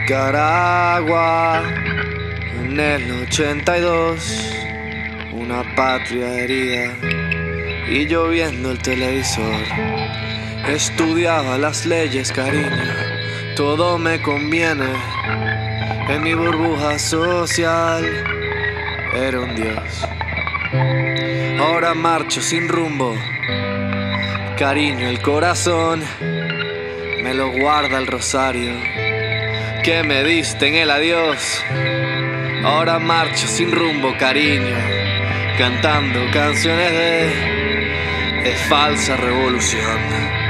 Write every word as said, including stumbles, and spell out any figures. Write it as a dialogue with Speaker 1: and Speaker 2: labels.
Speaker 1: Nicaragua, en el ochenta y dos, una patria herida, y yo viendo el televisor, estudiaba las leyes, cariño, todo me conviene, en mi burbuja social, era un dios. Ahora marcho sin rumbo, cariño, el corazón me lo guarda el rosario que me diste en el adiós. Ahora marcho sin rumbo, cariño, cantando canciones de, de falsa revolución.